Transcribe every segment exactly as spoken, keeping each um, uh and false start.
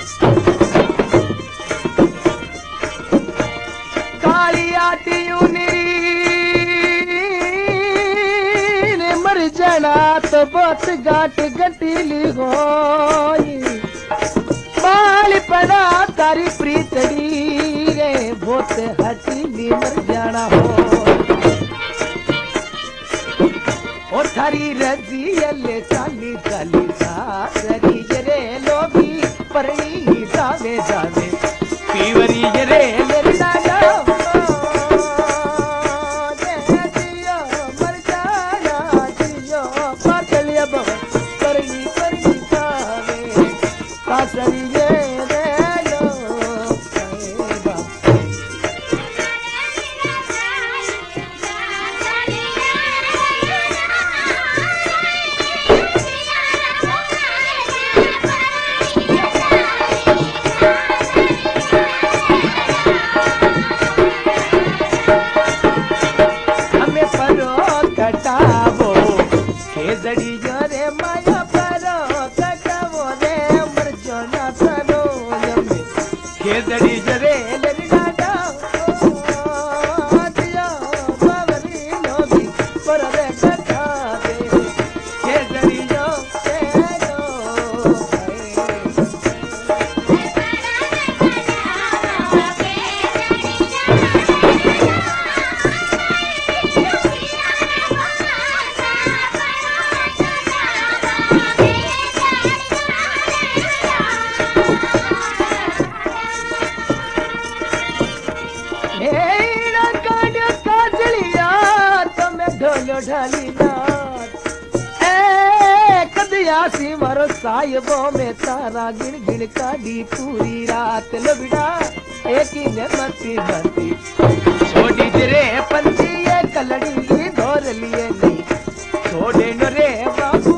काली आटी मर जाना तो बहुत गाट गटीली होई बाल पड़ा तारी प्रीतड़ी रे बहुत हटीली मर जाना हो ओ थारी रजी अले चाली चाली सारी रे लोभी परणी जावे जावे पीवरी रे लड़ना मारो साहिबो में तारा गिन गिन काढ़ी पूरी रात लबड़ा एक ही ने मती मती छोड़ी रे पंछी ये कलड़ी धोर लिए नहीं छोड़े न रे बाबू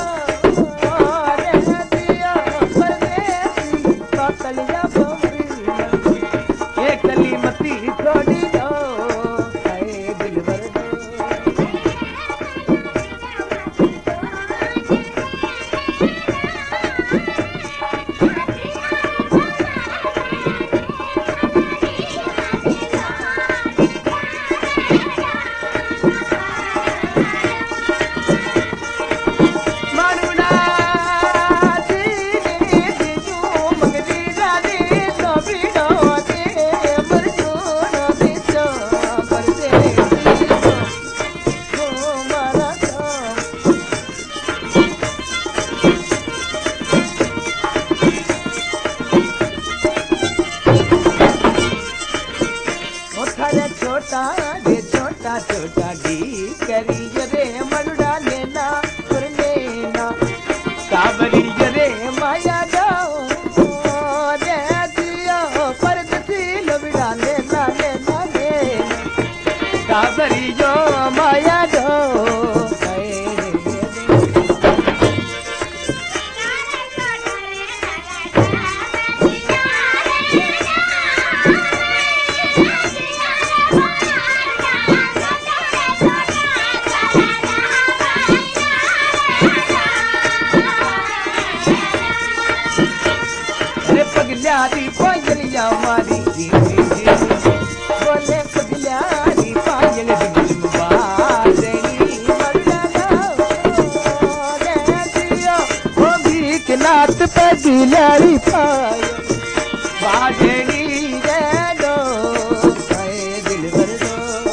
रे दिया परदेसी कातलिया बोरी एक कली मती छोड़ी दो आए दिल भर छोटा छोटा डी करी रे मनुड़ा लेना और लेना काबरी रे माया जाओ रे दिया परदेसी लबड़ा लेना लेना लेना काबरी जो माया जाओ पगल्यारी पायलिया मारी बोले पगल्यारी पायल बाजनी नाथ पगल्यारी पायल बाजनी रे दो दिल भर दो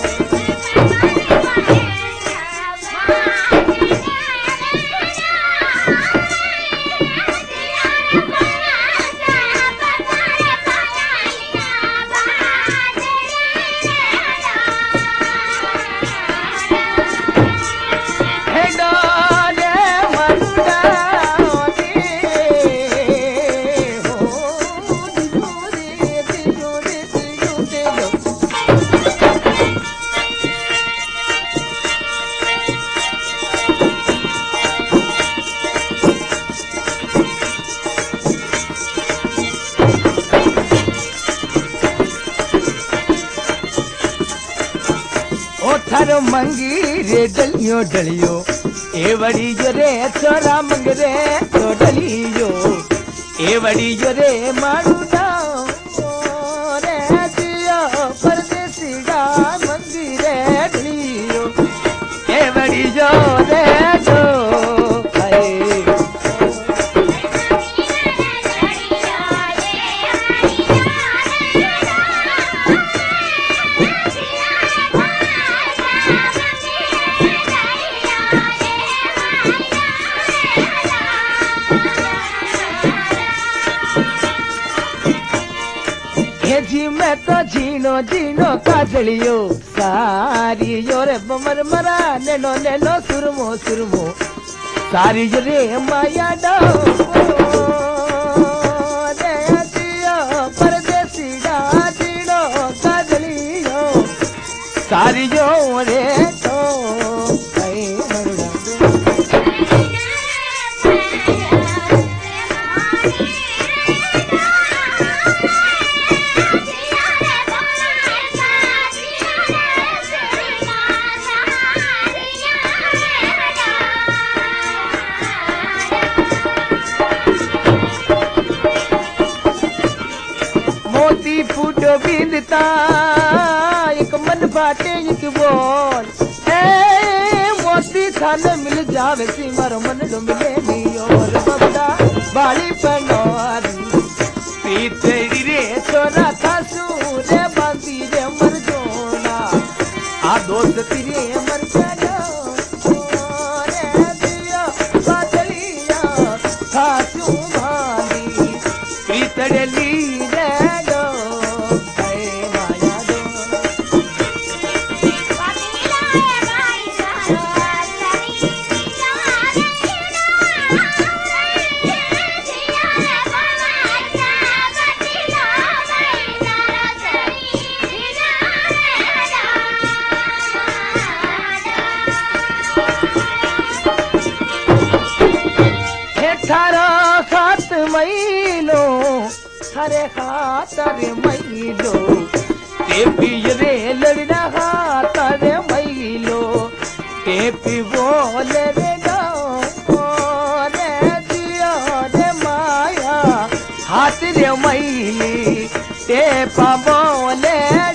थारो मंगी रे डलियो डलियो ए बड़ी जो रे छोरा मंग रे तो डलियो ए बड़ी जो रे मारू जाओ रे जियो परदेसी गा मंदिरे ढलियो ए बड़ी जो रे जो जी मैं तो झीनो झीनो काजलियो सारी यो रे बमर मरा नेनो नेनो सुरमो सुरमो सारी जो रे माया डो रे जियो परदेसी डा झीनो काजलियो सारी जो रे तो फूटो बिंदता एक मन बाटे एक बोल ए मोती थान मिल जावे सी मारो मन लो मिले नी और बबड़ा बाली पनोरी पीतरी रे छोरा थासू रे बांधी रे मर जोना आ दोस्त तेरे मर जानो रे दिया बादलिया थासू भानी पीतड़ली रे मैलो हरे खातर मैलो ते पियरे लड़ना खातर मैलो ते पी बोले रे गाओ रे जियो रे माया हाथ रे मैली ते पा बोले